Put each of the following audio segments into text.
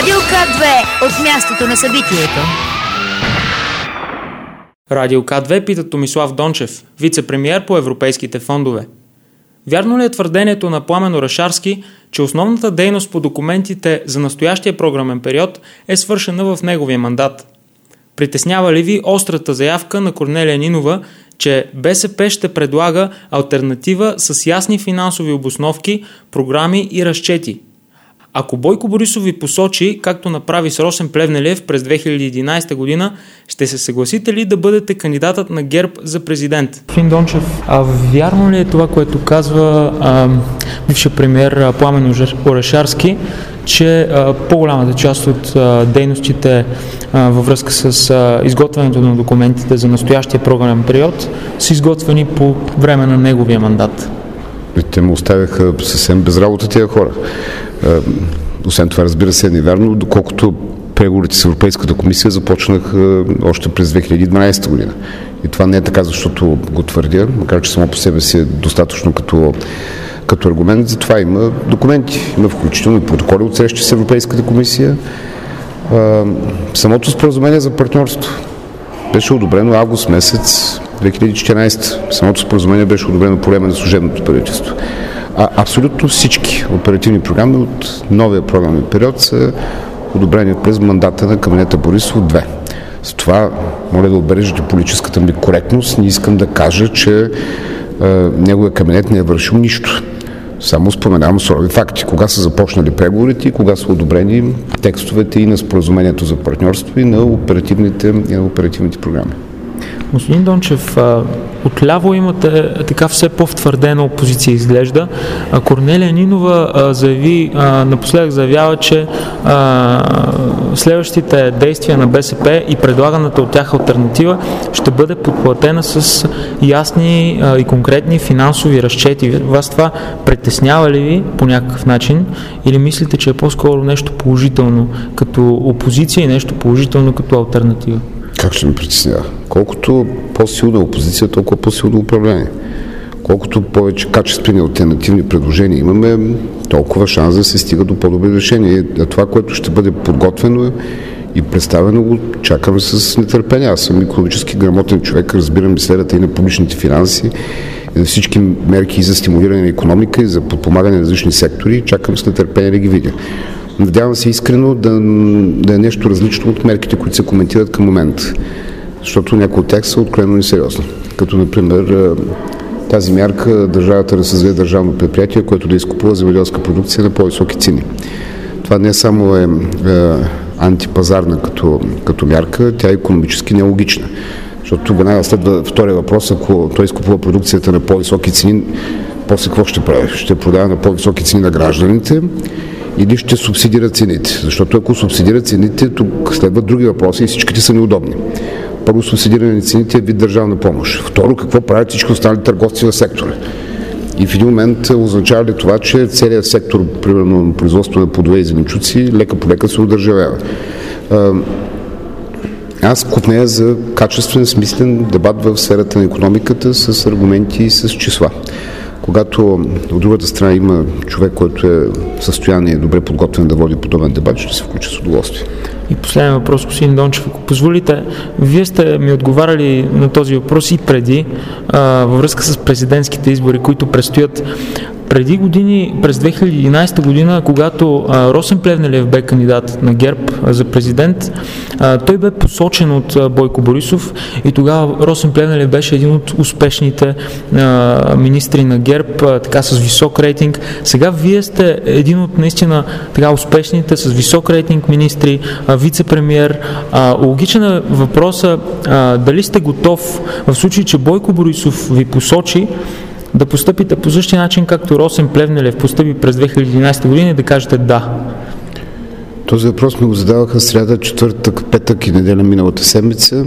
Радио К2 от мястото на събитието. Радио К2 пита Томислав Дончев, вице-премиер по европейските фондове. Вярно ли е твърдението на Пламен Орешарски, че основната дейност по документите за настоящия програмен период е свършена в неговия мандат? Притеснява ли ви острата заявка на Корнелия Нинова, че БСП ще предлага алтернатива с ясни финансови обосновки, програми и разчети? Ако Бойко Борисов ви посочи, както направи с Росен Плевнелиев през 2011 година, ще се съгласите ли да бъдете кандидатът на ГЕРБ за президент? Господин Дончев, вярно ли е това, което казва бившия премиер Пламен Орешарски, че по-голямата част от дейностите във връзка с изготвянето на документите за настоящия програмен период са изготвени по време на неговия мандат? Те му оставяха съвсем без работа тия хора. Освен това, разбира се, е невярно, доколкото преговорите с Европейската комисия започнаха още през 2012 година. И това не е така, защото го твърдя, макар че само по себе си е достатъчно като аргумент. Затова има документи, има включително и протоколи от срещи с Европейската комисия. Самото споразумение за партньорство беше одобрено август месец 2014. Самото споразумение беше одобрено по време на служебното правителство. Абсолютно всички оперативни програми от новия програмен период са одобрени през мандата на кабинета Борисов 2. С това моля да отбележите политическата ми коректност. Не искам да кажа, че неговия кабинет не е вършил нищо. Само споменавам сурови факти. Кога са започнали преговорите и кога са одобрени текстовете и на споразумението за партньорство и на оперативните програми. Господин Дончев, отляво имате така все по-втвърдена опозиция изглежда. Корнелия Нинова напоследък заявява, че следващите действия на БСП и предлаганата от тях алтернатива ще бъде подплатена с ясни и конкретни финансови разчети. Вас това притеснява ли ви по някакъв начин или мислите, че е по-скоро нещо положително като опозиция и нещо положително като алтернатива? Как ще ме притеснява? Колкото по-силна опозиция, толкова по-силно управление. Колкото повече качествени алтернативни предложения имаме, толкова шанс да се стига до по-добри решения. Това, което ще бъде подготвено и представено, го чакаме с нетърпение. Аз съм икономически грамотен човек, разбирам и сферата и на публичните финанси, и на всички мерки за стимулиране на икономика и за подпомагане на различни сектори. Чакам с нетърпение да ги видя. Надявам се искрено да е нещо различно от мерките, които се коментират към момента. Защото някои от тях са откровено несериозни. Като, например, тази мярка държавата да създаде държавно предприятие, което да изкупува земеделска продукция на по-високи цени. Това не само е антипазарна като мярка, тя е икономически нелогична. Защото веднага следва втория въпрос, ако той изкупува продукцията на по-високи цени, после какво ще прави? Ще продава на по-високи цени на гражданите или ще субсидира цените? Защото ако субсидира цените, тук следват други въпроси и всичките са неудобни. Първо, субсидиране на цените е вид държавна помощ. Второ, какво правят всички останали търговци в сектора? И в един момент означава ли това, че целият сектор, примерно производство на плодове и зеленчуци, лека по лека се удържавява? Аз купнея за качествен, смислен дебат в сферата на икономиката с аргументи и с числа. Когато от другата страна има човек, който е в състояние добре подготвен да води подобен дебат, ще се включи с удоволствие. И последен въпрос, господин Дончев, ако позволите, вие сте ми отговаряли на този въпрос и преди, във връзка с президентските избори, които предстоят. Преди години, през 2011 година, когато Росен Плевнелиев бе кандидат на ГЕРБ за президент, той бе посочен от Бойко Борисов и тогава Росен Плевнелиев беше един от успешните министри на ГЕРБ, така с висок рейтинг. Сега вие сте един от наистина така успешните с висок рейтинг министри, вице-премиер. Логичен е въпросът дали сте готов в случай, че Бойко Борисов ви посочи, да постъпите по същия начин, както Росен Плевнелиев постъпи през 2011 година и да кажете да? Този въпрос ми го задаваха сряда, четвъртък, петък и неделя миналата седмица.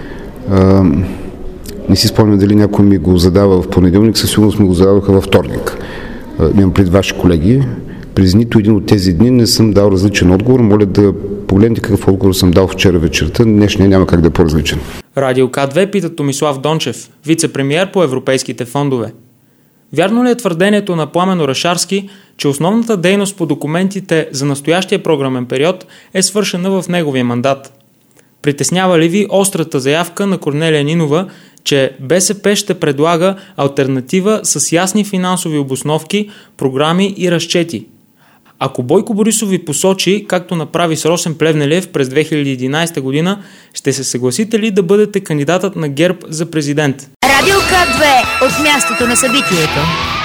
Не си спомням дали някой ми го задава в понеделник, със сигурност ми го задаваха във вторник. Имам пред ваши колеги. През нито един от тези дни не съм дал различен отговор. Моля да погледнете какъв отговор съм дал вчера вечерта. Днешния няма как да е по-различен. Радио К2 пита Томислав Дончев, вице-премиер по европейските фондове. Вярно ли е твърдението на Пламен Орешарски, че основната дейност по документите за настоящия програмен период е свършена в неговия мандат? Притеснява ли ви острата заявка на Корнелия Нинова, че БСП ще предлага алтернатива с ясни финансови обосновки, програми и разчети? Ако Бойко Борисов ви посочи, както направи с Росен Плевнелиев през 2011 година, ще се съгласите ли да бъдете кандидатът на ГЕРБ за президент? Радио К2 от мястото на събитието.